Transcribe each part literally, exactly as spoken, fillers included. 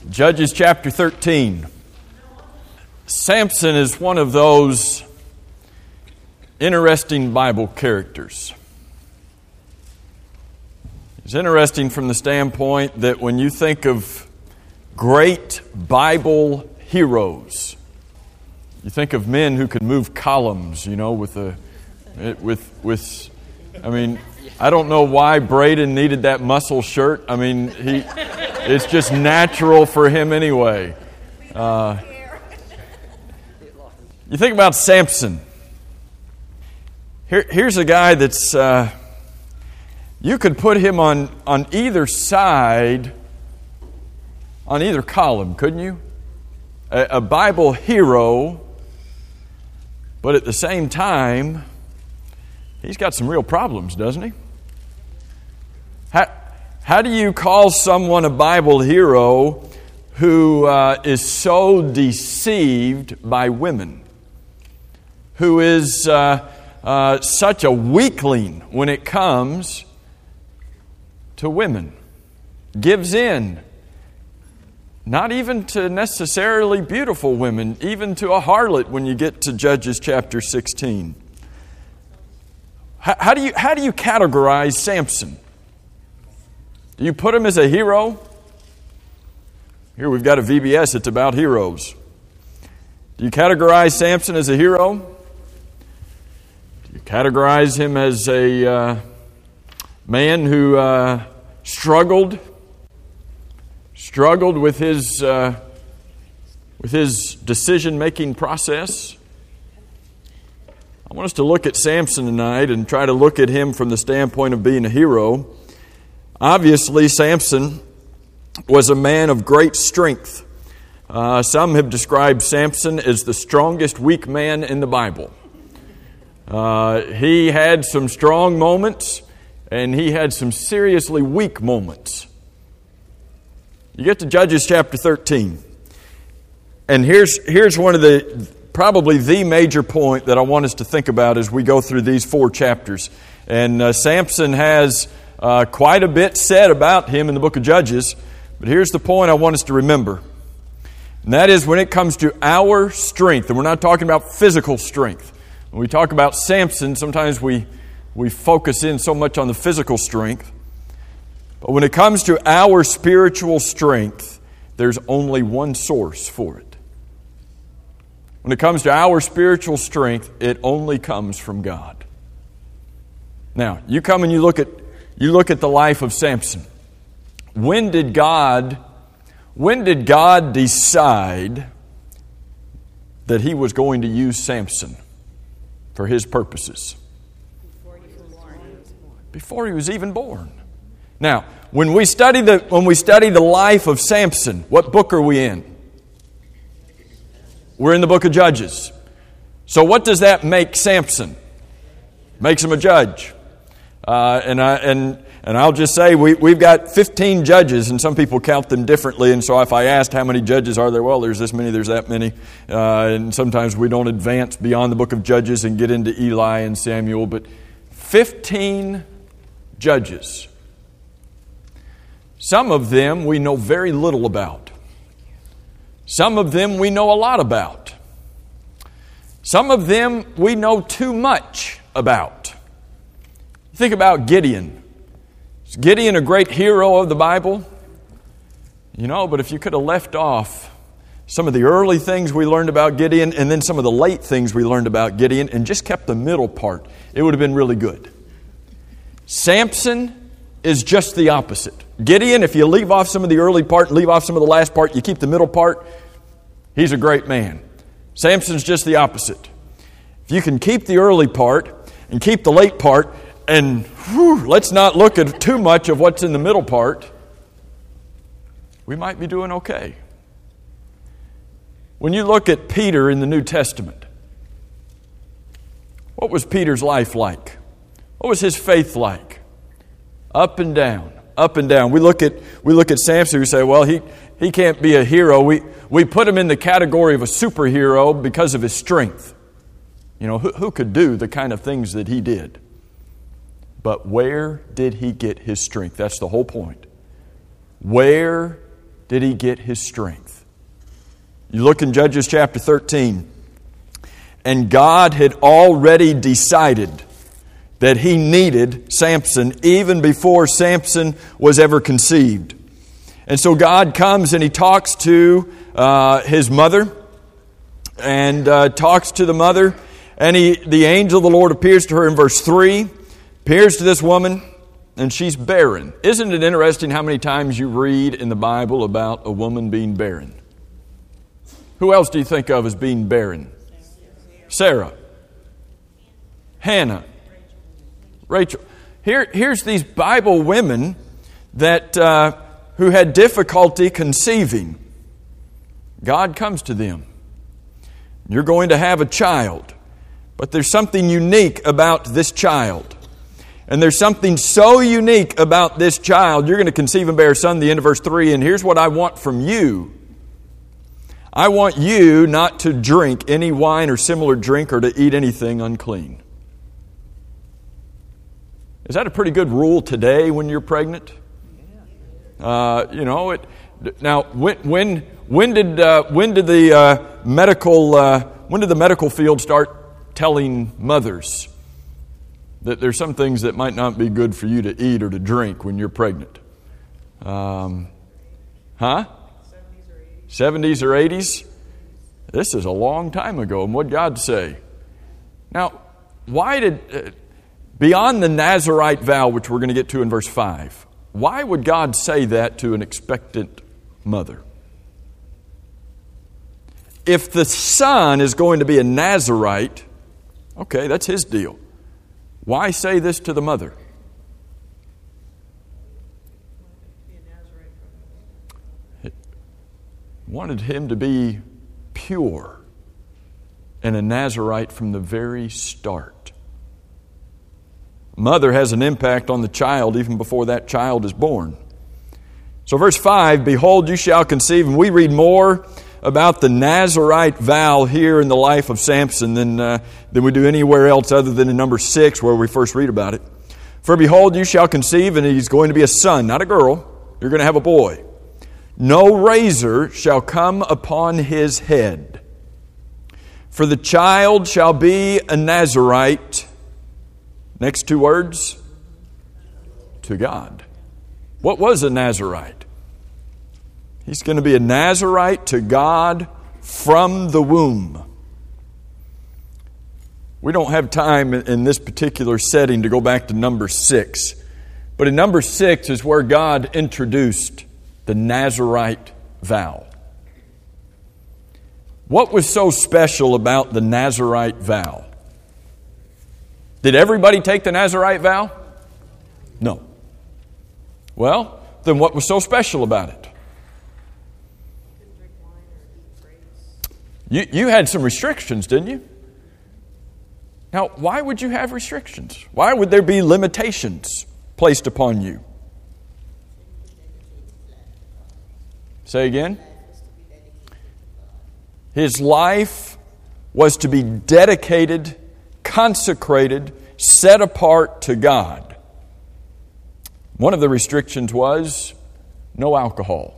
Judges chapter thirteen. Samson is one of those interesting Bible characters. It's interesting from the standpoint that when you think of great Bible heroes, you think of men who could move columns, you know, with a, with, with, I mean, I don't know why Braden needed that muscle shirt. I mean, he, it's just natural for him anyway. Uh, you think about Samson. Here, here's a guy that's, uh, you could put him on, on either side, on either column, couldn't you? A, a Bible hero, but at the same time, he's got some real problems, doesn't he? How, how do you call someone a Bible hero who uh, is so deceived by women? Who is uh, uh, such a weakling when it comes to women? Gives in. Not even to necessarily beautiful women, even to a harlot when you get to Judges chapter sixteen. How, how do you, how do you categorize Samson? Do you put him as a hero? Here we've got a V B S that's about heroes. Do you categorize Samson as a hero? Do you categorize him as a uh, man who uh, struggled, struggled with his uh, with his decision-making process? I want us to look at Samson tonight and try to look at him from the standpoint of being a hero. Obviously, Samson was a man of great strength. Uh, some have described Samson as the strongest weak man in the Bible. Uh, he had some strong moments, and he had some seriously weak moments. You get to Judges chapter thirteen, and here's here's one of the probably the major point that I want us to think about as we go through these four chapters. And uh, Samson has uh, quite a bit said about him in the book of Judges, but here's the point I want us to remember. And that is when it comes to our strength, and we're not talking about physical strength. When we talk about Samson, sometimes we, we focus in so much on the physical strength. But when it comes to our spiritual strength, there's only one source for it. When it comes to our spiritual strength, it only comes from God. Now, you come and you look at you look at the life of Samson. When did God when did God decide that He was going to use Samson for His purposes? Before he was born. Before he was even born. Now, when we study the when we study the life of Samson, what book are we in? We're in the book of Judges. So what does that make Samson? Makes him a judge. Uh, and I and and I'll just say we we've got fifteen judges, and some people count them differently. And so if I asked how many judges are there, well, there's this many, there's that many. Uh, and sometimes we don't advance beyond the book of Judges and get into Eli and Samuel, but fifteen judges. Some of them we know very little about. Some of them we know a lot about. Some of them we know too much about. Think about Gideon. Is Gideon a great hero of the Bible? You know, but if you could have left off some of the early things we learned about Gideon and then some of the late things we learned about Gideon and just kept the middle part, it would have been really good. Samson is just the opposite. Gideon, if you leave off some of the early part, leave off some of the last part, you keep the middle part, he's a great man. Samson's just the opposite. If you can keep the early part and keep the late part, and whew, let's not look at too much of what's in the middle part, we might be doing okay. When you look at Peter in the New Testament, what was Peter's life like? What was his faith like? Up and down, up and down. We look at we look at Samson, we say, well, he, he can't be a hero. We we put him in the category of a superhero because of his strength. You know, who, who could do the kind of things that he did? But where did he get his strength? That's the whole point. Where did he get his strength? You look in Judges chapter thirteen, and God had already decided that he needed Samson even before Samson was ever conceived. And so God comes and he talks to uh, his mother, and uh, talks to the mother, and he, the angel of the Lord appears to her in verse three, appears to this woman, and she's barren. Isn't it interesting how many times you read in the Bible about a woman being barren? Who else do you think of as being barren? Sarah. Hannah. Rachel. Here, here's these Bible women that uh, who had difficulty conceiving. God comes to them. You're going to have a child, but there's something unique about this child. And there's something so unique about this child. You're going to conceive and bear a son, the end of verse three, and here's what I want from you. I want you not to drink any wine or similar drink or to eat anything unclean. Is that a pretty good rule today when you're pregnant? Uh, you know, it, now when when when did uh, when did the uh, medical uh, when did the medical field start telling mothers that there's some things that might not be good for you to eat or to drink when you're pregnant? Um, huh? seventies or eighties? This is a long time ago. And what did God say? Now, why did, uh, beyond the Nazirite vow, which we're going to get to in verse five, why would God say that to an expectant mother? If the son is going to be a Nazirite, okay, that's his deal. Why say this to the mother? Wanted him to be pure and a Nazirite from the very start. Mother has an impact on the child even before that child is born. So verse five, behold, you shall conceive. And we read more about the Nazirite vow here in the life of Samson than, uh, than we do anywhere else other than in number six where we first read about it. For behold, you shall conceive, and he's going to be a son, not a girl. You're going to have a boy. No razor shall come upon his head. For the child shall be a Nazirite. Next two words. To God. What was a Nazirite? He's going to be a Nazirite to God from the womb. We don't have time in this particular setting to go back to number six. But in number six is where God introduced the Nazirite vow. What was so special about the Nazirite vow? Did everybody take the Nazirite vow? No. Well, then what was so special about it? You, you had some restrictions, didn't you? Now, why would you have restrictions? Why would there be limitations placed upon you? Say again? His life was to be dedicated, consecrated, set apart to God. One of the restrictions was no alcohol.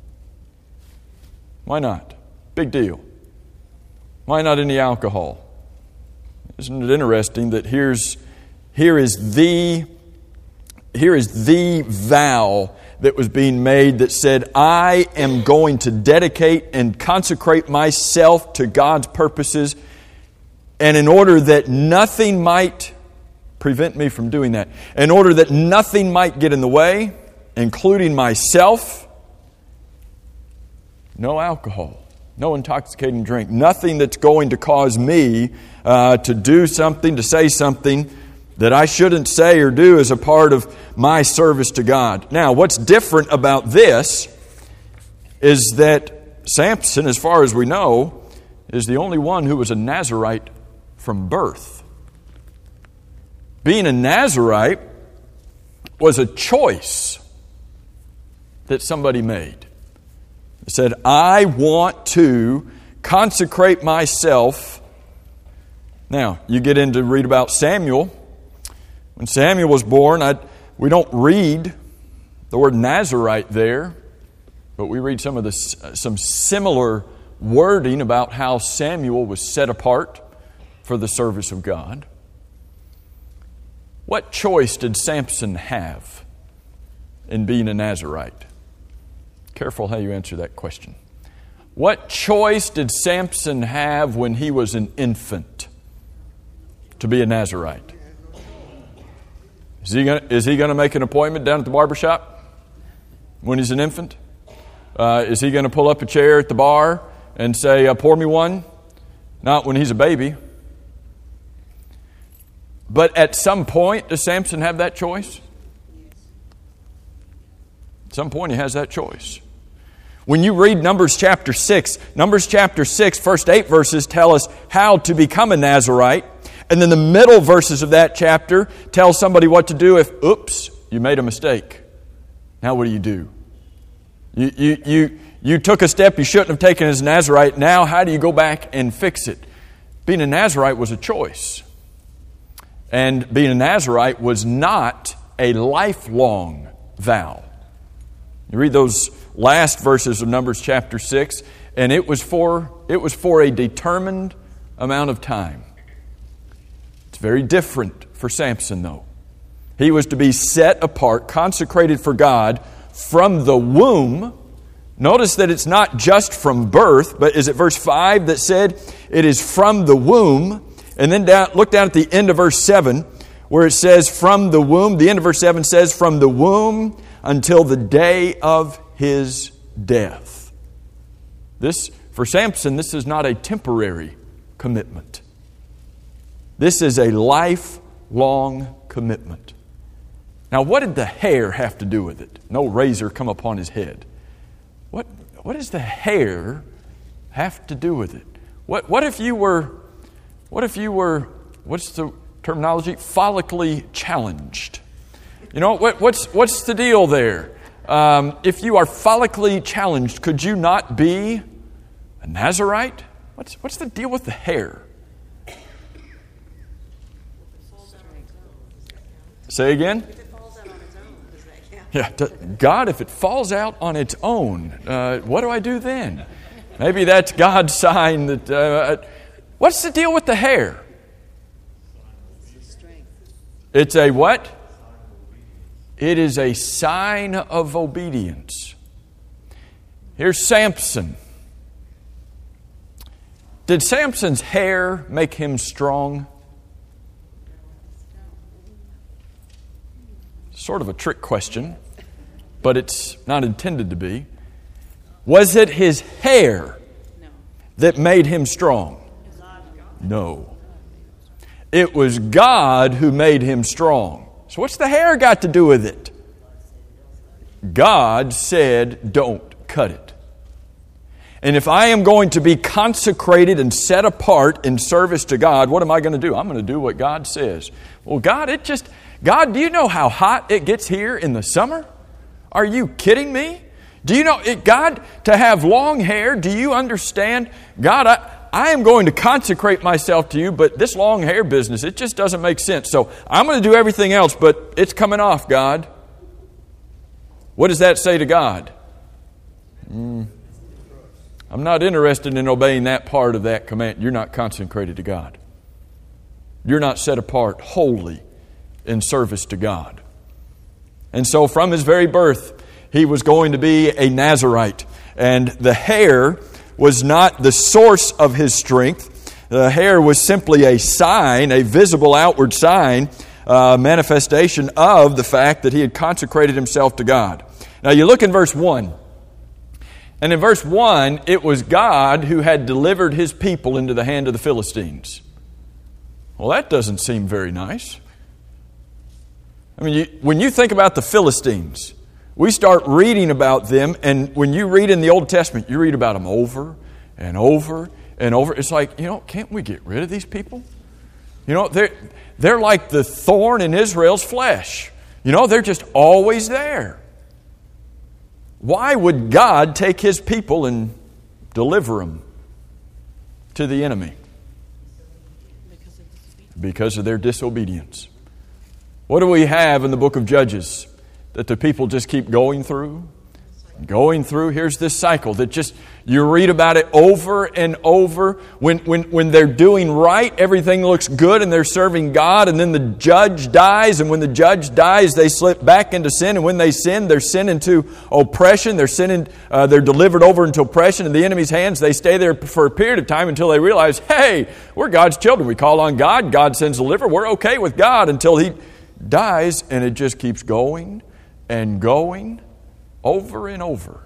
Why not? Big deal. Why not any alcohol? Isn't it interesting that here's here is the here is the vow that was being made that said, I am going to dedicate and consecrate myself to God's purposes, and in order that nothing might prevent me from doing that, in order that nothing might get in the way, including myself, no alcohol, no intoxicating drink, nothing that's going to cause me uh, to do something, to say something that I shouldn't say or do as a part of my service to God. Now, what's different about this is that Samson, as far as we know, is the only one who was a Nazirite from birth. Being a Nazirite was a choice that somebody made. They said, I want to consecrate myself. Now, you get into read about Samuel. When Samuel was born, I, we don't read the word Nazirite there. But we read some of the some similar wording about how Samuel was set apart for the service of God. What choice did Samson have in being a Nazirite? Careful how you answer that question. What choice did Samson have when he was an infant to be a Nazirite? Is he gonna, is he going to make an appointment down at the barbershop when he's an infant? Uh, is he going to pull up a chair at the bar and say, uh, pour me one? Not when he's a baby. But at some point, does Samson have that choice? At some point, he has that choice. When you read Numbers chapter six, Numbers chapter six, first eight verses tell us how to become a Nazirite. And then the middle verses of that chapter tell somebody what to do if, oops, you made a mistake. Now what do you do? You, you, you, you took a step you shouldn't have taken as a Nazirite. Now how do you go back and fix it? Being a Nazirite was a choice. And being a Nazirite was not a lifelong vow. You read those last verses of Numbers chapter six, and it was for it was for a determined amount of time. It's very different for Samson, though. He was to be set apart, consecrated for God from the womb. Notice that it's not just from birth, but is it verse five that said it is from the womb? And then down, look down at the end of verse seven, where it says from the womb. The end of verse seven says from the womb until the day of his death. This, for Samson, this is not a temporary commitment. This is a lifelong commitment. Now, what did the hair have to do with it? No razor come upon his head. What, what does the hair have to do with it? What, what if you were, what if you were, what's the terminology? Follically challenged. You know, what, what's, what's the deal there? Um, if you are follically challenged, could you not be a Nazirite? What's, what's the deal with the hair? Say again? If it falls out on its own, does that count? Yeah, d- God, if it falls out on its own, uh, what do I do then? Maybe that's God's sign that... Uh, what's the deal with the hair? It's a what? It is a sign of obedience. Here's Samson. Did Samson's hair make him strong? Sort of a trick question, but it's not intended to be. Was it his hair that made him strong? No. It was God who made him strong. So what's the hair got to do with it? God said, don't cut it. And if I am going to be consecrated and set apart in service to God, what am I going to do? I'm going to do what God says. Well, God, it just... God, do you know how hot it gets here in the summer? Are you kidding me? Do you know, it, God, to have long hair, do you understand? God, I, I am going to consecrate myself to you, but this long hair business, it just doesn't make sense. So I'm going to do everything else, but it's coming off, God. What does that say to God? Mm, I'm not interested in obeying that part of that command. You're not consecrated to God. You're not set apart wholly in service to God. And so from his very birth, he was going to be a Nazirite. And the hair was not the source of his strength. The hair was simply a sign, a visible outward sign, uh, manifestation of the fact that he had consecrated himself to God. Now you look in verse one. And in verse one, it was God who had delivered his people into the hand of the Philistines. Well, that doesn't seem very nice. I mean, you, when you think about the Philistines, we start reading about them, and when you read in the Old Testament, you read about them over and over and over. It's like, you know, can't we get rid of these people? You know, they're, they're like the thorn in Israel's flesh. You know, they're just always there. Why would God take his people and deliver them to the enemy? Because of their disobedience. What do we have in the book of Judges that the people just keep going through? going through, here's this cycle that just, you read about it over and over. When, when, when they're doing right, everything looks good and they're serving God, and then the judge dies, and when the judge dies, they slip back into sin, and when they sin, they're sin into oppression, they're sinning, uh, they're delivered over into oppression in the enemy's hands. They stay there for a period of time until they realize, hey, we're God's children. We call on God, God sends a deliverer, we're okay with God, until He dies, and it just keeps going and going over and over.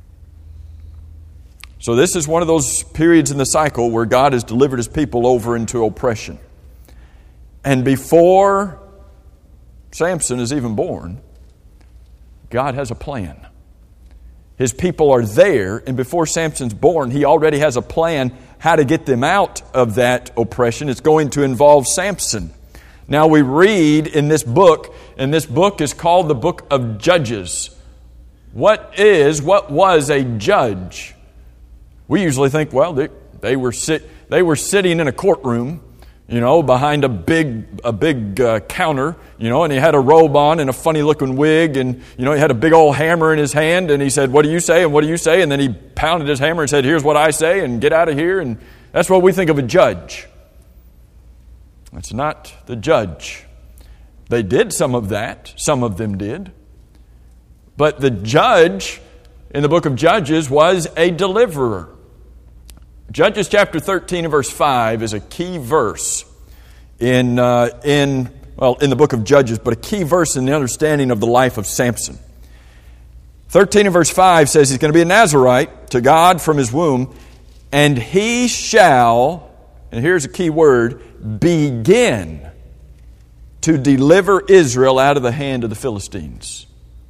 So this is one of those periods in the cycle where God has delivered His people over into oppression. And before Samson is even born, God has a plan. His people are there, and before Samson's born, He already has a plan how to get them out of that oppression. It's going to involve Samson. Now we read in this book, and this book is called the Book of Judges. What is, what was a judge? We usually think, well, they, they were sit, they were sitting in a courtroom, you know, behind a big a big uh, counter, you know, and he had a robe on and a funny looking wig, and you know, he had a big old hammer in his hand, and he said, "What do you say? And what do you say?" And then he pounded his hammer and said, "Here's what I say, and get out of here." And that's what we think of a judge. That's not the judge. They did some of that. Some of them did. But the judge in the book of Judges was a deliverer. Judges chapter thirteen and verse five is a key verse in, uh, in, well, in the book of Judges, but a key verse in the understanding of the life of Samson. thirteen and verse five says he's going to be a Nazirite to God from his womb, and he shall, and here's a key word, begin to deliver Israel out of the hand of the Philistines.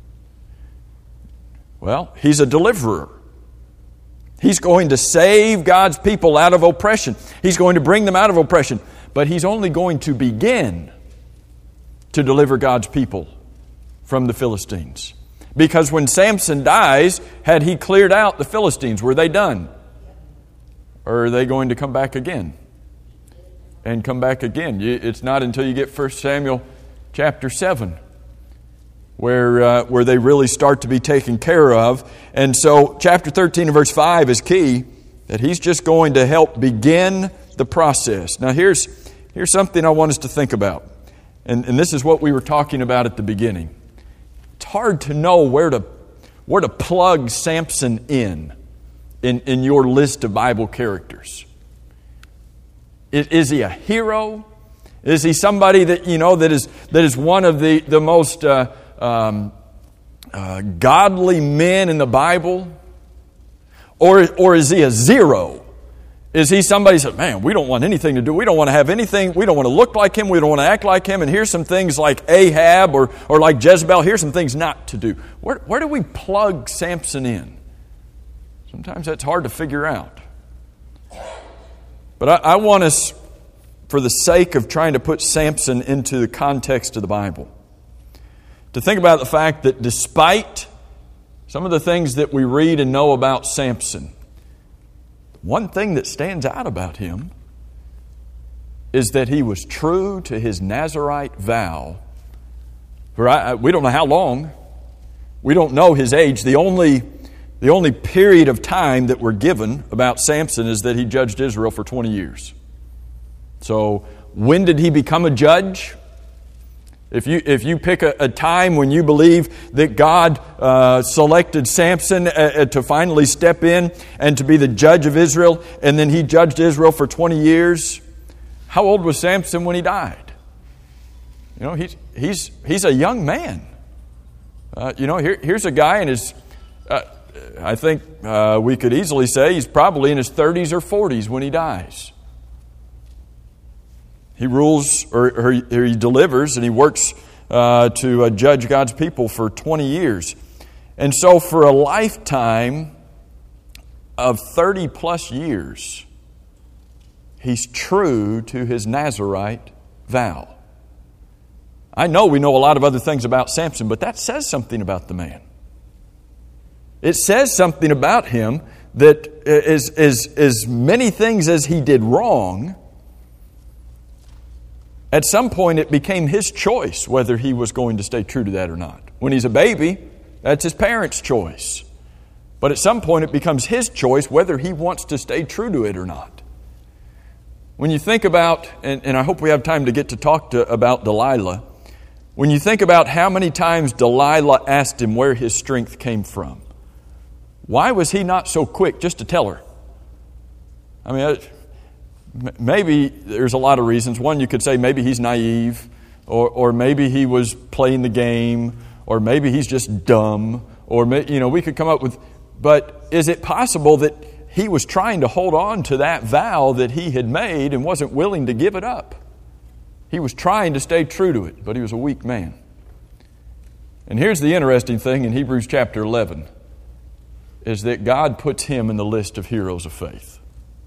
Well, he's a deliverer. He's going to save God's people out of oppression. He's going to bring them out of oppression. But he's only going to begin to deliver God's people from the Philistines. Because when Samson dies, had he cleared out the Philistines? Were they done? Or are they going to come back again? And come back again. It's not until you get First Samuel chapter seven where uh, where they really start to be taken care of. And so chapter thirteen and verse five is key, that he's just going to help begin the process. Now here's here's something I want us to think about. And, and this is what we were talking about at the beginning. It's hard to know where to where to plug Samson in in, in your list of Bible characters. Is, is he a hero? Is he somebody that, you know, that is that is one of the, the most uh, um, uh, godly men in the Bible? Or, or is he a zero? Is he somebody who says, man, we don't want anything to do, we don't want to have anything, we don't want to look like him, we don't want to act like him, and here's some things like Ahab or, or like Jezebel, here's some things not to do. Where, where do we plug Samson in? Sometimes that's hard to figure out. But I, I want us, for the sake of trying to put Samson into the context of the Bible, to think about the fact that despite some of the things that we read and know about Samson, one thing that stands out about him is that he was true to his Nazirite vow. For I, we don't know how long. We don't know his age. The only, the only period of time that we're given about Samson is that he judged Israel for twenty years. So when did he become a judge? If you if you pick a, a time when you believe that God uh, selected Samson uh, to finally step in and to be the judge of Israel, and then he judged Israel for twenty years, how old was Samson when he died? You know, he's he's he's a young man. Uh, you know, here, here's a guy in his. Uh, I think uh, we could easily say he's probably in his thirties or forties when he dies. He rules, or, or, he, or he delivers, and he works uh, to uh, judge God's people for twenty years. And so for a lifetime of thirty plus years, he's true to his Nazirite vow. I know we know a lot of other things about Samson, but that says something about the man. It says something about him that as, as, as many things as he did wrong, at some point, it became his choice whether he was going to stay true to that or not. When he's a baby, that's his parents' choice. But at some point it becomes his choice whether he wants to stay true to it or not. When you think about, and, and I hope we have time to get to talk to, about Delilah, when you think about how many times Delilah asked him where his strength came from, why was he not so quick just to tell her? I mean, maybe there's a lot of reasons. One, you could say maybe he's naive, or, or maybe he was playing the game, or maybe he's just dumb, or, you know, we could come up with, but is it possible that he was trying to hold on to that vow that he had made and wasn't willing to give it up? He was trying to stay true to it, but he was a weak man. And here's the interesting thing in Hebrews chapter eleven, is that God puts him in the list of heroes of faith.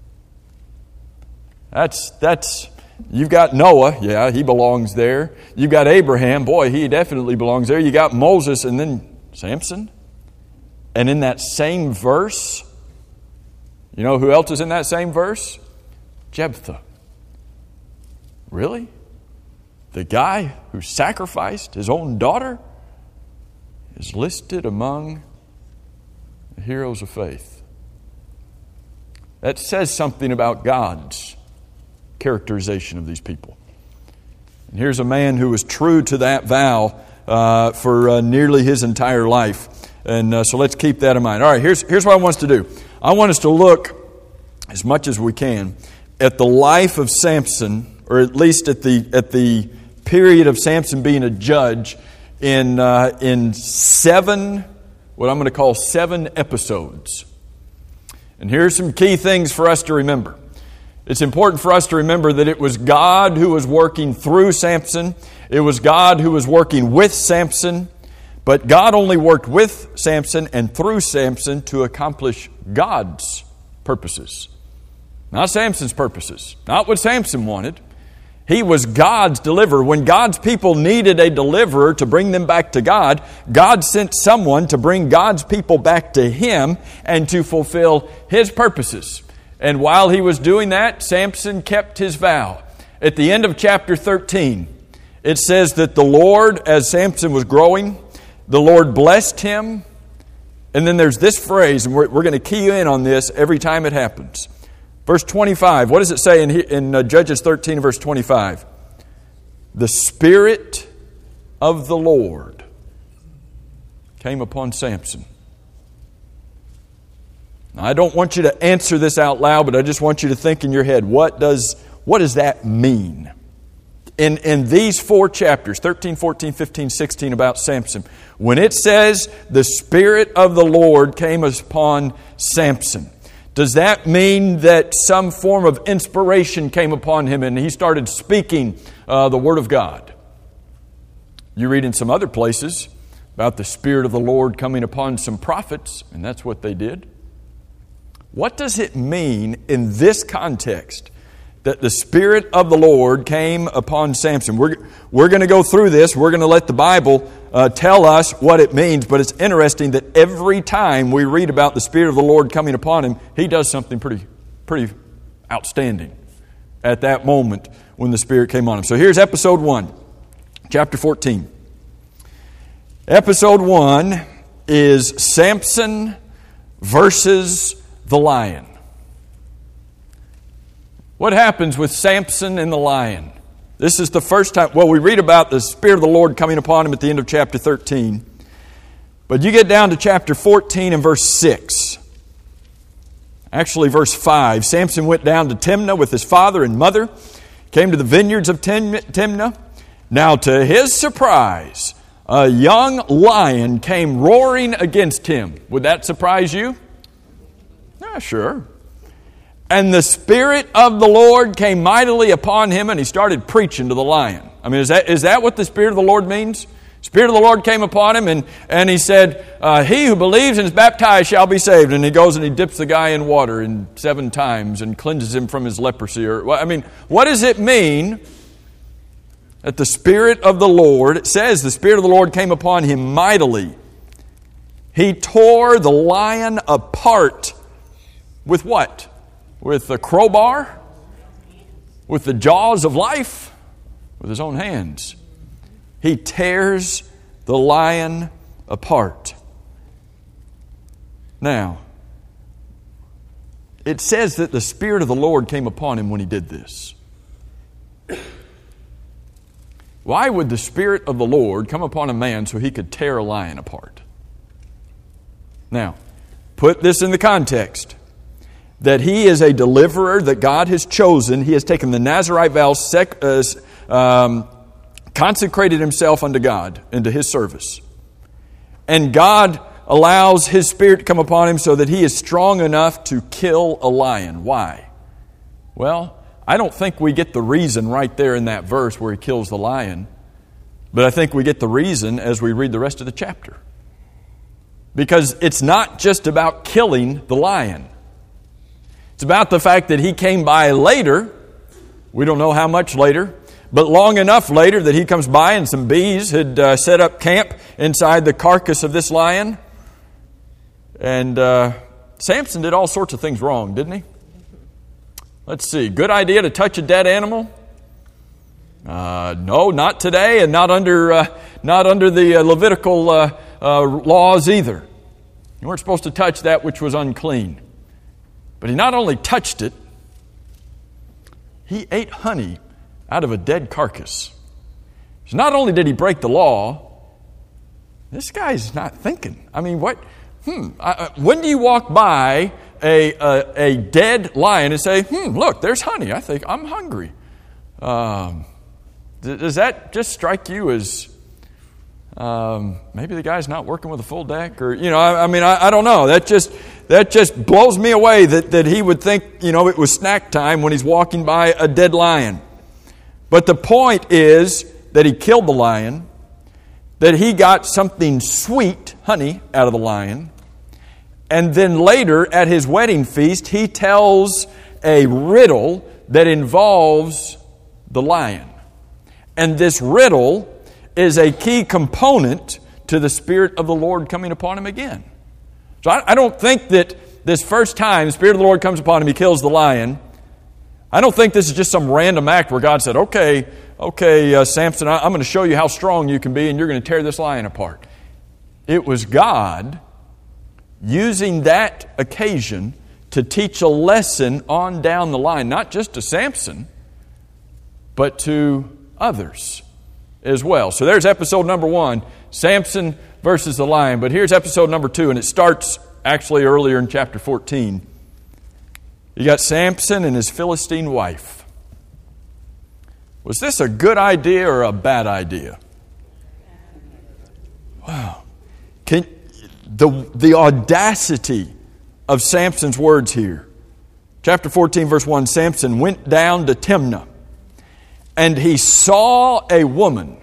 That's, that's, you've got Noah, yeah, he belongs there. You've got Abraham, boy, he definitely belongs there. You got Moses and then Samson. And in that same verse, you know who else is in that same verse? Jephthah. Really? The guy who sacrificed his own daughter is listed among the heroes of faith. That says something about God's characterization of these people. And here's a man who was true to that vow uh, for uh, nearly his entire life. And uh, so let's keep that in mind. All right, here's, here's what I want us to do. I want us to look, as much as we can, at the life of Samson, or at least at the at the period of Samson being a judge in uh, in seven, what I'm going to call seven episodes. And here's some key things for us to remember. It's important for us to remember that it was God who was working through Samson. It was God who was working with Samson. But God only worked with Samson and through Samson to accomplish God's purposes. Not Samson's purposes. Not what Samson wanted. He was God's deliverer. When God's people needed a deliverer to bring them back to God, God sent someone to bring God's people back to Him and to fulfill His purposes. And while he was doing that, Samson kept his vow. At the end of chapter thirteen, it says that the Lord, as Samson was growing, the Lord blessed him. And then there's this phrase, and we're, we're going to key in on this every time it happens. Verse twenty-five, what does it say in, in uh, Judges thirteen, verse twenty-five? The Spirit of the Lord came upon Samson. Now, I don't want you to answer this out loud, but I just want you to think in your head, what does, what does that mean? In, in these four chapters, thirteen, fourteen, fifteen, sixteen, about Samson, when it says the Spirit of the Lord came upon Samson, does that mean that some form of inspiration came upon him and he started speaking uh, the Word of God? You read in some other places about the Spirit of the Lord coming upon some prophets, and that's what they did. What does it mean in this context that the Spirit of the Lord came upon Samson? We're, we're going to go through this. We're going to let the Bible uh, tell us what it means. But it's interesting that every time we read about the Spirit of the Lord coming upon him, he does something pretty, pretty outstanding at that moment when the Spirit came on him. So here's episode one, chapter fourteen. Episode one is Samson versus the lion. What happens with Samson and the lion? This is the first time, well, we read about the Spirit of the Lord coming upon him at the end of chapter thirteen. But you get down to chapter fourteen and verse six. Actually, verse five. Samson went down to Timnah with his father and mother, came to the vineyards of Timnah. Now, to his surprise, a young lion came roaring against him. Would that surprise you? Yeah, sure. And the Spirit of the Lord came mightily upon him, and he started preaching to the lion. I mean, is that is that what the Spirit of the Lord means? Spirit of the Lord came upon him, and, and he said, uh, he who believes and is baptized shall be saved. And he goes and he dips the guy in water in seven times and cleanses him from his leprosy. Or I mean, what does it mean that the Spirit of the Lord, it says the Spirit of the Lord came upon him mightily. He tore the lion apart with what? With a crowbar? With the jaws of life? With his own hands. He tears the lion apart. Now, it says that the Spirit of the Lord came upon him when he did this. Why would the Spirit of the Lord come upon a man so he could tear a lion apart? Now, put this in the context that he is a deliverer that God has chosen. He has taken the Nazirite vow, sec, uh, um, consecrated himself unto God, into His service. And God allows His Spirit to come upon him so that he is strong enough to kill a lion. Why? Well, I don't think we get the reason right there in that verse where he kills the lion, but I think we get the reason as we read the rest of the chapter. Because it's not just about killing the lion. It's about the fact that he came by later, we don't know how much later, but long enough later that he comes by and some bees had uh, set up camp inside the carcass of this lion. And uh, Samson did all sorts of things wrong, didn't he? Let's see. Good idea to touch a dead animal? Uh, no, not today, and not under uh, not under the uh, Levitical uh, uh, laws either. You weren't supposed to touch that which was unclean. But he not only touched it, he ate honey out of a dead carcass. So not only did he break the law, this guy's not thinking. I mean, what? Hmm. I, when do you walk by A, a, a dead lion and say, hmm, look, there's honey. I think I'm hungry. Um, does that just strike you as um, maybe the guy's not working with a full deck? Or, you know, I, I mean, I, I don't know. That just that just blows me away that, that he would think, you know, it was snack time when he's walking by a dead lion. But the point is that he killed the lion, that he got something sweet, honey, out of the lion. And then later at his wedding feast, he tells a riddle that involves the lion. And this riddle is a key component to the Spirit of the Lord coming upon him again. So I, I don't think that this first time the Spirit of the Lord comes upon him, he kills the lion. I don't think this is just some random act where God said, okay, okay, uh, Samson, I, I'm going to show you how strong you can be and you're going to tear this lion apart. It was God using that occasion to teach a lesson on down the line, not just to Samson, but to others as well. So there's episode number one, Samson versus the lion. But here's episode number two, and it starts actually earlier in chapter fourteen. You got Samson and his Philistine wife. Was this a good idea or a bad idea? Wow. Can The, the audacity of Samson's words here. Chapter fourteen, verse one, Samson went down to Timnah, and he saw a woman.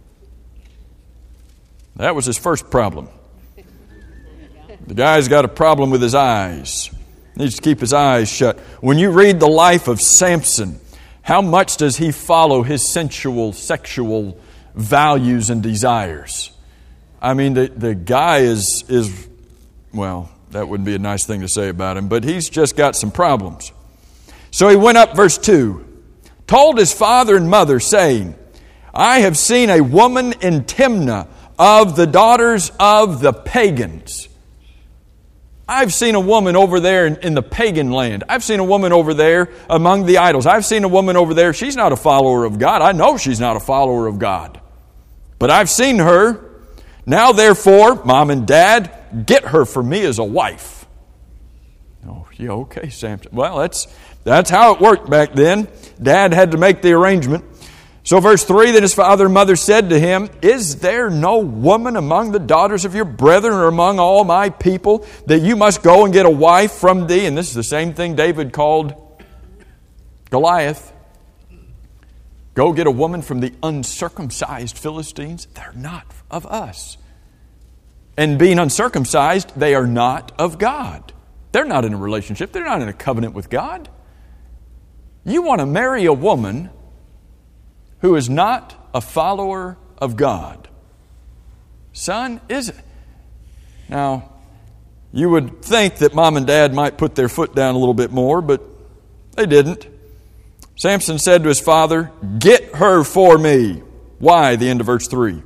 That was his first problem. The guy's got a problem with his eyes. He needs to keep his eyes shut. When you read the life of Samson, how much does he follow his sensual, sexual values and desires? I mean, the, the guy is, is, well, that wouldn't be a nice thing to say about him, but he's just got some problems. So he went up, verse two, told his father and mother, saying, I have seen a woman in Timnah of the daughters of the pagans. I've seen a woman over there in, in the pagan land. I've seen a woman over there among the idols. I've seen a woman over there. She's not a follower of God. I know she's not a follower of God. But I've seen her. Now, therefore, Mom and Dad, get her for me as a wife. Oh, yeah, okay, Samson. Well, that's that's how it worked back then. Dad had to make the arrangement. So verse three, then his father and mother said to him, is there no woman among the daughters of your brethren or among all my people that you must go and get a wife from thee? And this is the same thing David called Goliath. Go get a woman from the uncircumcised Philistines. They're not of us. And being uncircumcised, they are not of God. They're not in a relationship. They're not in a covenant with God. You want to marry a woman who is not a follower of God. Son, is it? Now, you would think that Mom and Dad might put their foot down a little bit more, but they didn't. Samson said to his father, get her for me. Why? The end of verse three.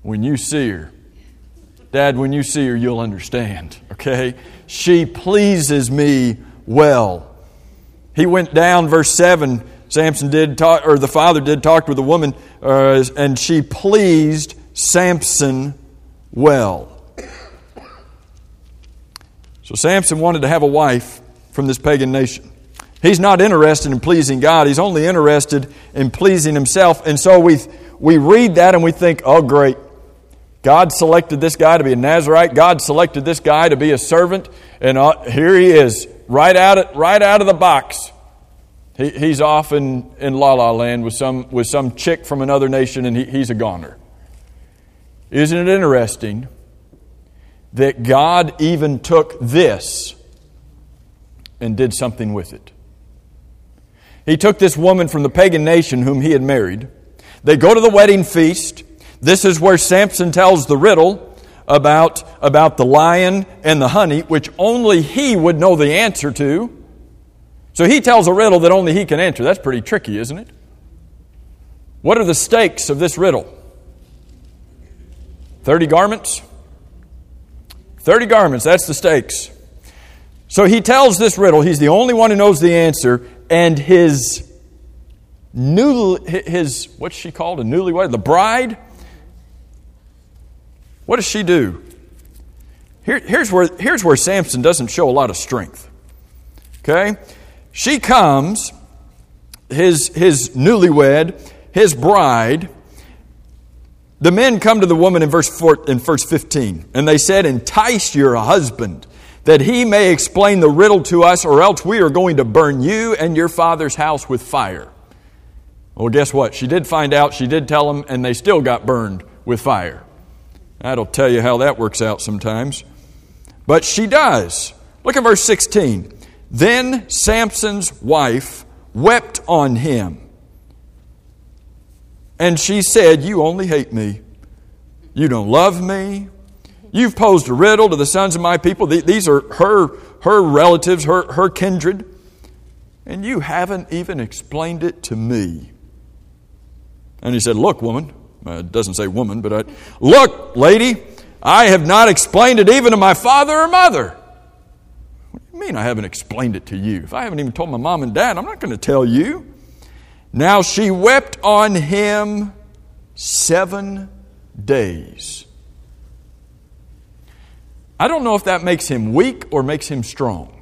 when you see her. Dad, when you see her, you'll understand, okay? She pleases me well. He went down, verse seven, Samson did talk, or the father did talk with a woman, uh, and she pleased Samson well. So Samson wanted to have a wife from this pagan nation. He's not interested in pleasing God. He's only interested in pleasing himself. And so we we read that and we think, oh, great. God selected this guy to be a Nazirite. God selected this guy to be a servant. And uh, here he is, right out of, right out of the box. He, he's off in, in La La Land with some, with some chick from another nation, and he, he's a goner. Isn't it interesting that God even took this and did something with it? He took this woman from the pagan nation whom he had married. They go to the wedding feast. This is where Samson tells the riddle about, about the lion and the honey, which only he would know the answer to. So he tells a riddle that only he can answer. That's pretty tricky, isn't it? What are the stakes of this riddle? Thirty garments? Thirty garments, that's the stakes. So he tells this riddle. He's the only one who knows the answer. And his new, his, what's she called? A newlywed? The bride? What does she do? Here, here's where, here's where Samson doesn't show a lot of strength. Okay? She comes, his, his newlywed, his bride. The men come to the woman in verse four, in verse fifteen, and they said, entice your husband, that he may explain the riddle to us, or else we are going to burn you and your father's house with fire. Well, guess what? She did find out, she did tell them, and they still got burned with fire. That'll tell you how that works out sometimes. But she does. Look at verse sixteen. Then Samson's wife wept on him. And she said, you only hate me. You don't love me. You've posed a riddle to the sons of my people. These are her, her relatives, her, her kindred. And you haven't even explained it to me. And he said, look, woman. It doesn't say woman, but I, look, lady, I have not explained it even to my father or mother. What do you mean I haven't explained it to you? If I haven't even told my mom and dad, I'm not going to tell you. Now she wept on him seven days. I don't know if that makes him weak or makes him strong.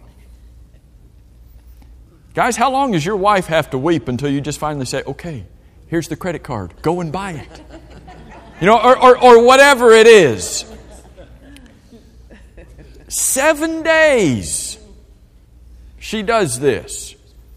Guys, how long does your wife have to weep until you just finally say, okay, here's the credit card, go and buy it? You know, or, or, or whatever it is. Seven days she does this.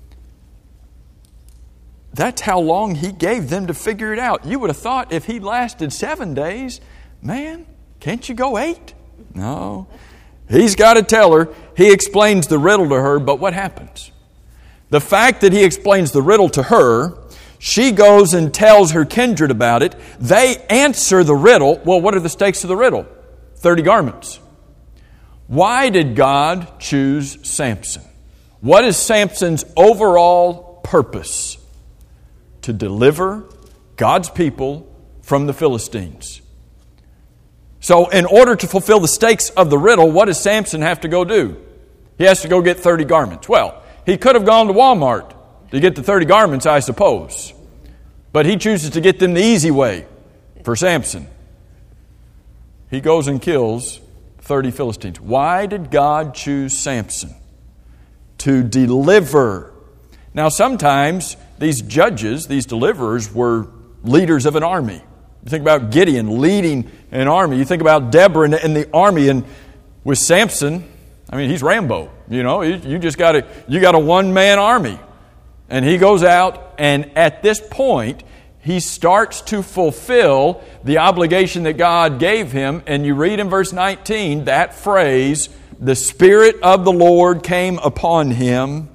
That's how long he gave them to figure it out. You would have thought if he lasted seven days, man, can't you go eight? No. He's got to tell her. He explains the riddle to her, but what happens? The fact that he explains the riddle to her, she goes and tells her kindred about it. They answer the riddle. Well, what are the stakes of the riddle? Thirty garments. Why did God choose Samson? What is Samson's overall purpose? To deliver God's people from the Philistines. So in order to fulfill the stakes of the riddle, what does Samson have to go do? He has to go get thirty garments. Well, he could have gone to Walmart to get the thirty garments, I suppose. But he chooses to get them the easy way for Samson. He goes and kills thirty Philistines. Why did God choose Samson? To deliver. Now sometimes these judges, these deliverers, were leaders of an army. You think about Gideon leading an army. You think about Deborah in the, in the army, and with Samson, I mean, he's Rambo. You know, you, you just got a you got a one man army, and he goes out, and at this point, he starts to fulfill the obligation that God gave him. And you read in verse nineteen that phrase: "The Spirit of the Lord came upon him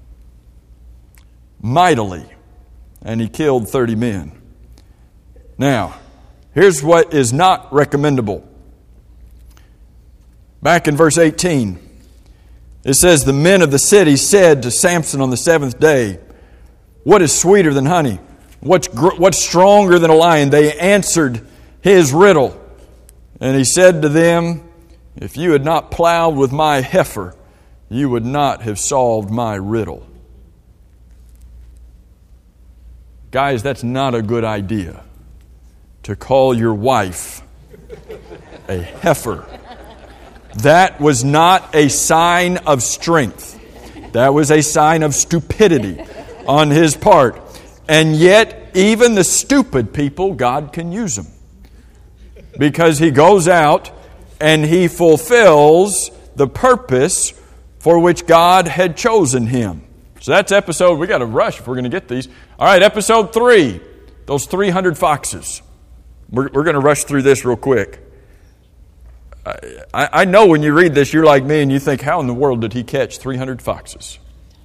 mightily, and he killed thirty men." Now, here's what is not recommendable. Back in verse eighteen, it says, "The men of the city said to Samson on the seventh day, 'What is sweeter than honey? What's, gr- what's stronger than a lion?' They answered his riddle. And he said to them, if you had not plowed with my heifer, you would not have solved my riddle. Guys, that's not a good idea to call your wife a heifer. That was not a sign of strength. That was a sign of stupidity on his part. And yet, even the stupid people, God can use them. Because he goes out and he fulfills the purpose for which God had chosen him. So that's episode, we got to rush if we're going to get these. All right, episode three, those three hundred foxes. We're, we're going to rush through this real quick. I, I know when you read this, you're like me and you think, how in the world did he catch three hundred foxes?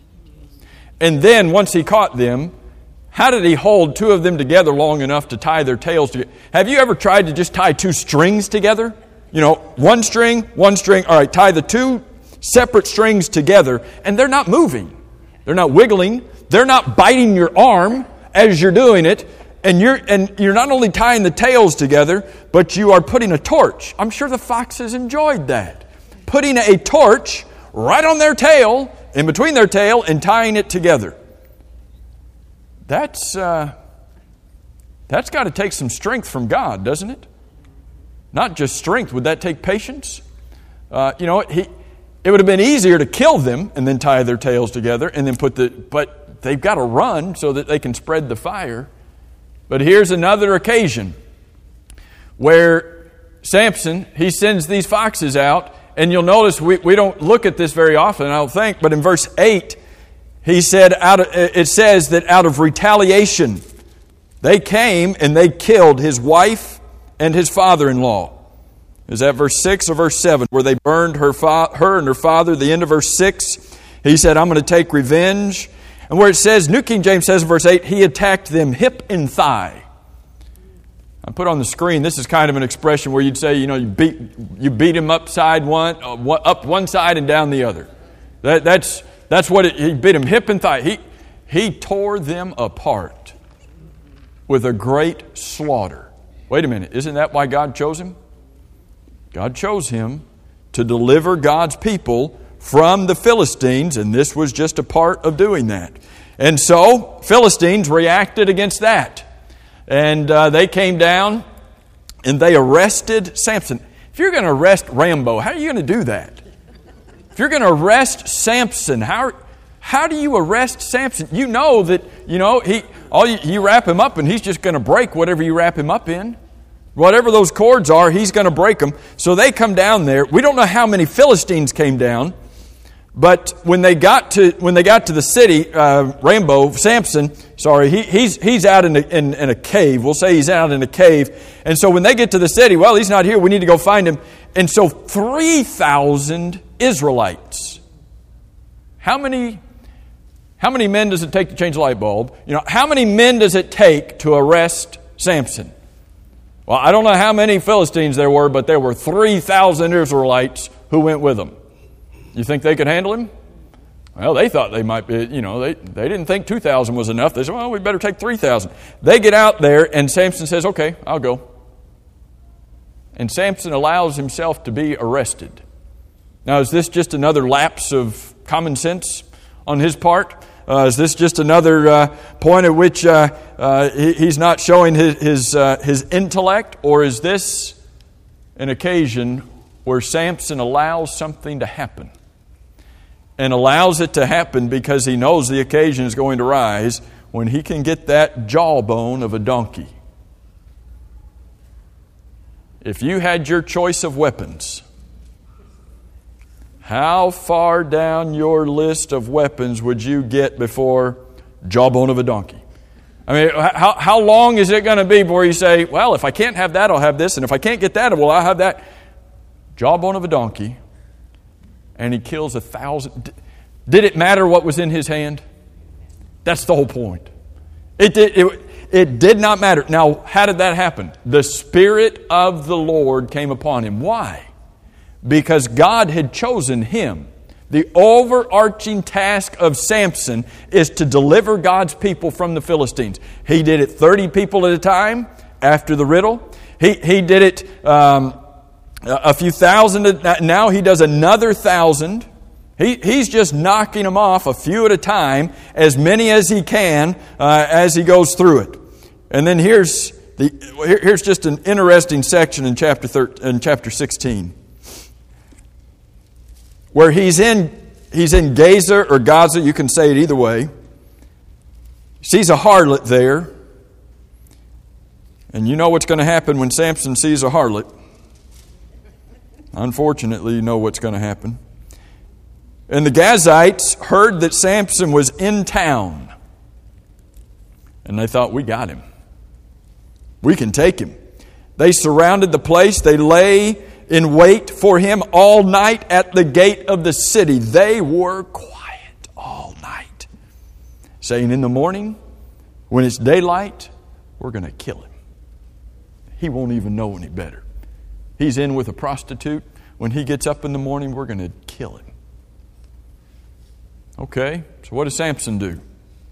And then once he caught them, how did he hold two of them together long enough to tie their tails together? Have you ever tried to just tie two strings together? You know, one string, one string. All right, tie the two separate strings together, and they're not moving. They're not wiggling. They're not biting your arm as you're doing it. And you're and you're not only tying the tails together, but you are putting a torch. I'm sure the foxes enjoyed that. Putting a torch right on their tail, in between their tail, and tying it together. That's uh, that's got to take some strength from God, doesn't it? Not just strength. Would that take patience? Uh, you know, he, it would have been easier to kill them and then tie their tails together and then put the. But they've got to run so that they can spread the fire. But here's another occasion where Samson, he sends these foxes out, and you'll notice we, we don't look at this very often, I don't think, but in verse eight, he said, out of, it says that out of retaliation, they came and they killed his wife and his father-in-law. Is that verse six or verse seven, where they burned her, fa- her and her father? The end of verse six, he said, I'm going to take revenge. And where it says, New King James says in verse eight, he attacked them hip and thigh. I put on the screen, this is kind of an expression where you'd say, you know, you beat you beat him upside one, uh, up one side and down the other. That, that's that's what it, he beat him hip and thigh. He he tore them apart with a great slaughter. Wait a minute, isn't that why God chose him? God chose him to deliver God's people from the Philistines, and this was just a part of doing that. And so, Philistines reacted against that. And uh, they came down and they arrested Samson. If you're going to arrest Rambo, how are you going to do that? If you're going to arrest Samson, how how do you arrest Samson? You know that, you know, he all you, you wrap him up and he's just going to break whatever you wrap him up in. Whatever those cords are, he's going to break them. So they come down there. We don't know how many Philistines came down. But when they got to when they got to the city, uh, Rambo, Samson, sorry, he, he's he's out in a, in, in a cave. We'll say he's out in a cave. And so when they get to the city, well, he's not here. We need to go find him. And so three thousand Israelites. How many how many men does it take to change a light bulb? You know, how many men does it take to arrest Samson? Well, I don't know how many Philistines there were, but there were three thousand Israelites who went with him. You think they could handle him? Well, they thought they might be, you know, they, they didn't think two thousand was enough. They said, well, we better take three thousand. They get out there, and Samson says, okay, I'll go. And Samson allows himself to be arrested. Now, is this just another lapse of common sense on his part? Uh, is this just another uh, point at which uh, uh, he, he's not showing his his, uh, his intellect? Or is this an occasion where Samson allows something to happen? And allows it to happen because he knows the occasion is going to rise when he can get that jawbone of a donkey. If you had your choice of weapons, how far down your list of weapons would you get before jawbone of a donkey? I mean, how, how long is it going to be before you say, well, if I can't have that, I'll have this. And if I can't get that, well, I'll have that. Jawbone of a donkey. And he kills a thousand. Did it matter what was in his hand? That's the whole point. It did, it, it did not matter. Now, how did that happen? The Spirit of the Lord came upon him. Why? Because God had chosen him. The overarching task of Samson is to deliver God's people from the Philistines. He did it thirty people at a time after the riddle. He, he did it um, a few thousand. Now he does another thousand. He, he's just knocking them off a few at a time, as many as he can uh, as he goes through it. And then here's the here's just an interesting section in chapter thirteen, in chapter sixteen, where he's in he's in Gaza or Gaza. You can say it either way. Sees a harlot there, and you know what's going to happen when Samson sees a harlot. Unfortunately, you know what's going to happen. And the Gazites heard that Samson was in town. And they thought, we got him. We can take him. They surrounded the place. They lay in wait for him all night at the gate of the city. They were quiet all night, saying, in the morning, when it's daylight, we're going to kill him. He won't even know any better. He's in with a prostitute. When he gets up in the morning, we're going to kill him. Okay, so what does Samson do?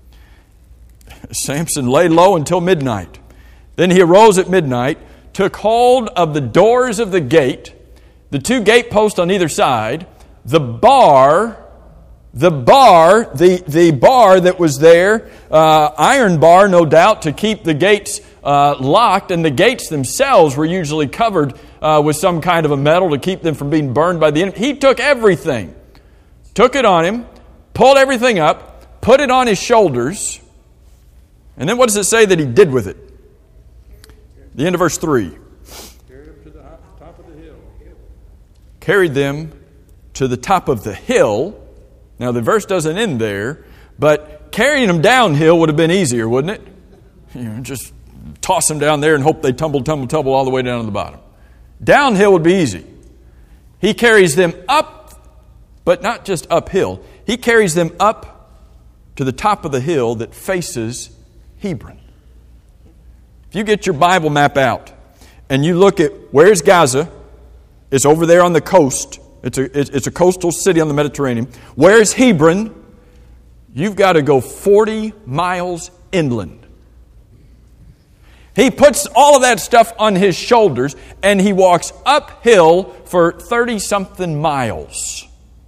Samson lay low until midnight. Then he arose at midnight, took hold of the doors of the gate, the two gate posts on either side, the bar, the bar, the, the bar that was there, uh, iron bar, no doubt, to keep the gates uh, locked, and the gates themselves were usually covered uh, with some kind of a metal to keep them from being burned by the enemy. He took everything, took it on him, pulled everything up, put it on his shoulders, and then what does it say that he did with it? The end of verse three. Carried them to the top of the hill. Carried them to the top of the hill. Now the verse doesn't end there, but carrying them downhill would have been easier, wouldn't it? You know, just toss them down there and hope they tumble, tumble, tumble all the way down to the bottom. Downhill would be easy. He carries them up, but not just uphill. He carries them up to the top of the hill that faces Hebron. If you get your Bible map out and you look at where's Gaza, it's over there on the coast. It's a, it's a coastal city on the Mediterranean. Where's Hebron? You've got to go forty miles inland. He puts all of that stuff on his shoulders and he walks uphill for thirty-something miles.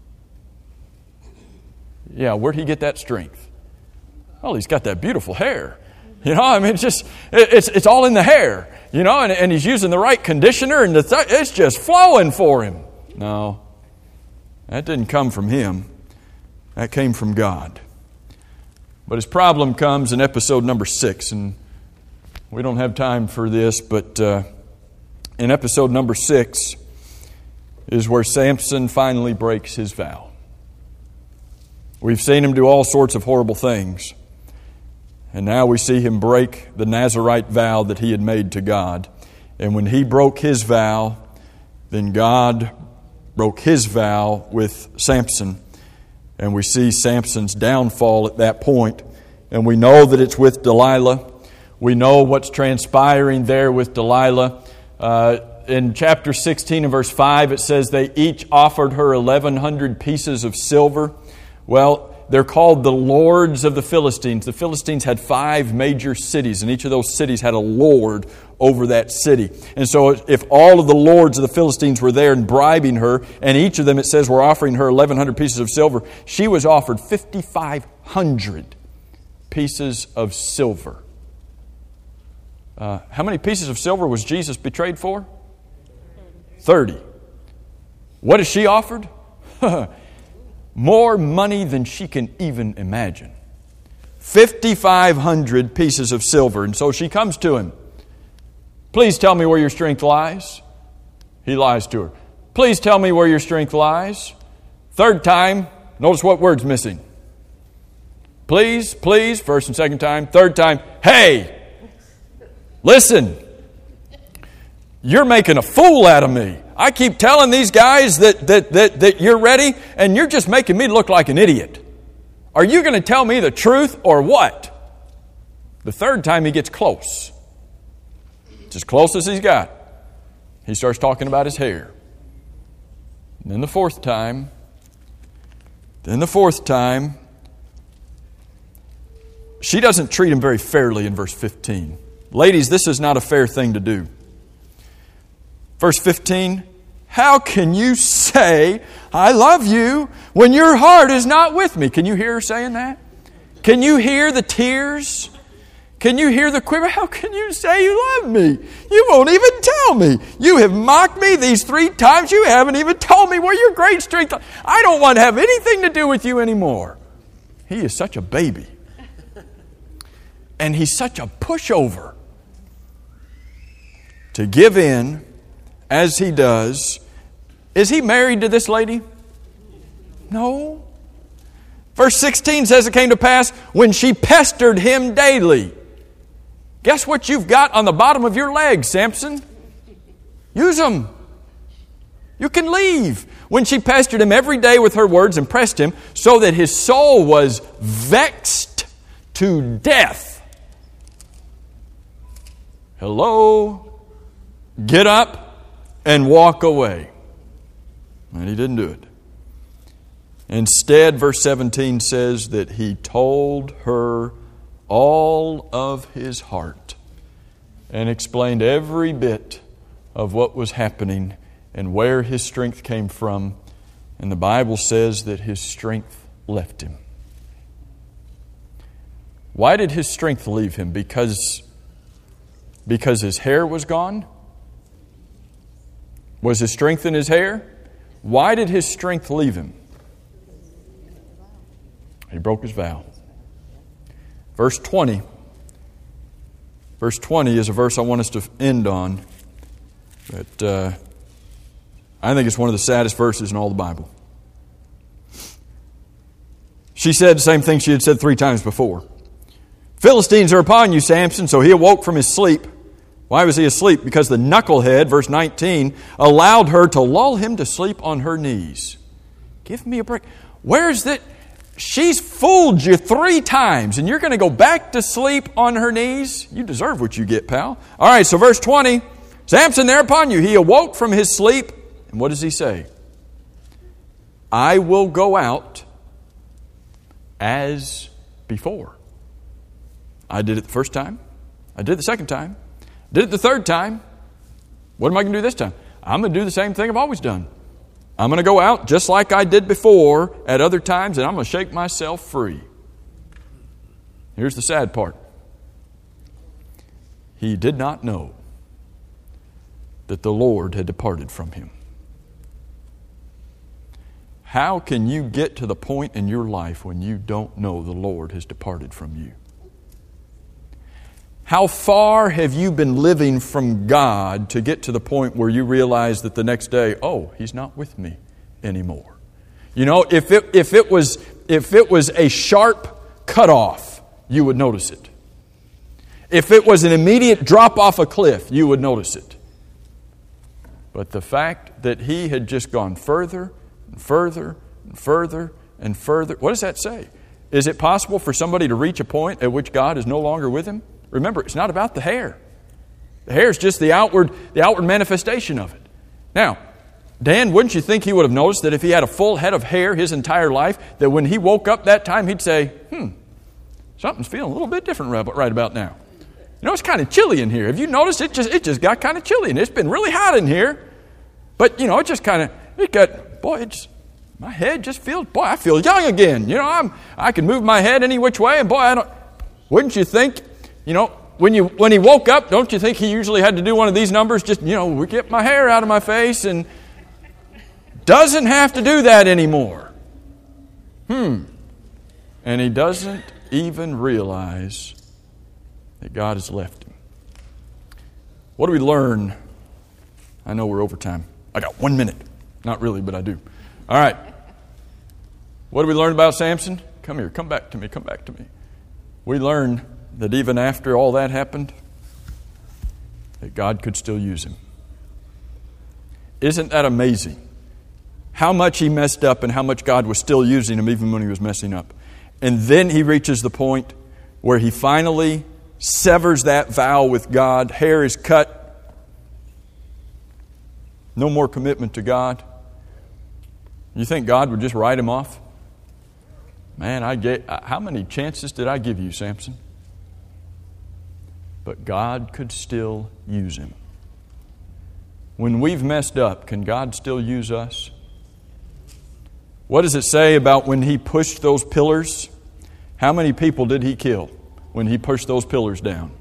Yeah, where'd he get that strength? Well, he's got that beautiful hair. You know, I mean, it's just, it's it's all in the hair. You know, and, and he's using the right conditioner and the th- it's just flowing for him. No, that didn't come from him. That came from God. But his problem comes in episode number six, and we don't have time for this, but uh, in episode number six is where Samson finally breaks his vow. We've seen him do all sorts of horrible things. And now we see him break the Nazirite vow that he had made to God. And when he broke his vow, then God broke his vow with Samson. And we see Samson's downfall at that point. And we know that it's with Delilah. We know what's transpiring there with Delilah. Uh, in chapter sixteen and verse five, it says they each offered her eleven hundred pieces of silver. Well, they're called the lords of the Philistines. The Philistines had five major cities, and each of those cities had a lord over that city. And so if all of the lords of the Philistines were there and bribing her, and each of them, it says, were offering her eleven hundred pieces of silver, she was offered fifty-five hundred pieces of silver. Uh, how many pieces of silver was Jesus betrayed for? thirty. What is she offered? More money than she can even imagine. fifty-five hundred pieces of silver. And so she comes to him. Please tell me where your strength lies. He lies to her. Please tell me where your strength lies. Third time, notice what word's missing. Please, please, first and second time. Third time, hey, listen, you're making a fool out of me. I keep telling these guys that, that, that, that you're ready, and you're just making me look like an idiot. Are you going to tell me the truth or what? The third time he gets close. It's as close as he's got. He starts talking about his hair. And then the fourth time, then the fourth time, she doesn't treat him very fairly in verse fifteen. Ladies, this is not a fair thing to do. Verse fifteen, how can you say, I love you, when your heart is not with me? Can you hear her saying that? Can you hear the tears? Can you hear the quiver? How can you say you love me? You won't even tell me. You have mocked me these three times. You haven't even told me where your great strength lies. I don't want to have anything to do with you anymore. He is such a baby. And he's such a pushover to give in as he does. Is he married to this lady? No. Verse sixteen says it came to pass when she pestered him daily. Guess what you've got on the bottom of your legs, Samson? Use them. You can leave. When she pestered him every day with her words and pressed him, so that his soul was vexed to death. Hello? Get up and walk away. And he didn't do it. Instead, verse seventeen says that he told her all of his heart and explained every bit of what was happening and where his strength came from. And the Bible says that his strength left him. Why did his strength leave him? Because, because his hair was gone? Was his strength in his hair? Why did his strength leave him? He broke his vow. Verse twenty. Verse twenty is a verse I want us to end on. But uh, I think it's one of the saddest verses in all the Bible. She said the same thing she had said three times before. Philistines are upon you, Samson. So he awoke from his sleep. Why was he asleep? Because the knucklehead, verse nineteen, allowed her to lull him to sleep on her knees. Give me a break. Where's that? She's fooled you three times, and you're going to go back to sleep on her knees? You deserve what you get, pal. All right, so verse twenty, Samson thereupon you, he awoke from his sleep, and what does he say? I will go out as before. I did it the first time. I did it the second time. Did it the third time. What am I going to do this time? I'm going to do the same thing I've always done. I'm going to go out just like I did before at other times, and I'm going to shake myself free. Here's the sad part. He did not know that the Lord had departed from him. How can you get to the point in your life when you don't know the Lord has departed from you? How far have you been living from God to get to the point where you realize that the next day, oh, He's not with me anymore? You know, if it if it was if it was a sharp cutoff, you would notice it. If it was an immediate drop off a cliff, you would notice it. But the fact that he had just gone further and further and further and further, what does that say? Is it possible for somebody to reach a point at which God is no longer with him? Remember, it's not about the hair. The hair is just the outward, the outward manifestation of it. Now, Dan, wouldn't you think he would have noticed that if he had a full head of hair his entire life, that when he woke up that time, he'd say, hmm, something's feeling a little bit different right about now. You know, it's kind of chilly in here. Have you noticed it just it just got kind of chilly, and it's been really hot in here. But, you know, it just kind of, it got, boy, it's, my head just feels, boy, I feel young again. You know, I'm, I can move my head any which way, and boy, I don't, wouldn't you think, you know, when you when he woke up, don't you think he usually had to do one of these numbers? Just, you know, get my hair out of my face, and doesn't have to do that anymore. Hmm. And he doesn't even realize that God has left him. What do we learn? I know we're over time. I got one minute. Not really, but I do. All right. What do we learn about Samson? Come here. Come back to me. Come back to me. We learn that even after all that happened, that God could still use him. Isn't that amazing? How much he messed up and how much God was still using him even when he was messing up. And then he reaches the point where he finally severs that vow with God. Hair is cut. No more commitment to God. You think God would just write him off? Man, I gave, how many chances did I give you, Samson? But God could still use him. when we've messed up, can God still use us? What does it say about when He pushed those pillars? How many people did He kill when He pushed those pillars down?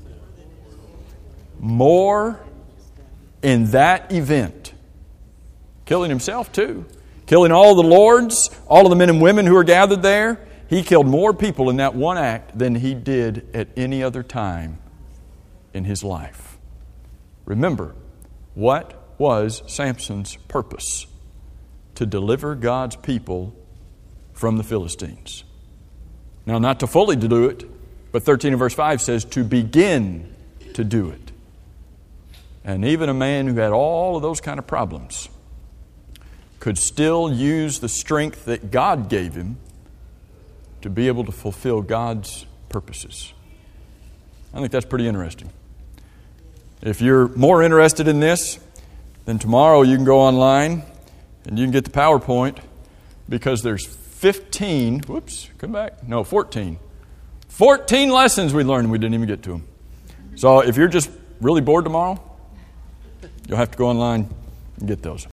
More in that event. Killing Himself too. Killing all the lords, all of the men and women who were gathered there. He killed more people in that one act than He did at any other time in His life. Remember, what was Samson's purpose? To deliver God's people from the Philistines. Now, not to fully do it, but thirteen and verse five says to begin to do it. And even a man who had all of those kind of problems could still use the strength that God gave him to be able to fulfill God's purposes. I think that's pretty interesting. If you're more interested in this, then tomorrow you can go online and you can get the PowerPoint, because there's fifteen, whoops, come back, no, fourteen. fourteen lessons we learned and we didn't even get to them. So if you're just really bored tomorrow, you'll have to go online and get those.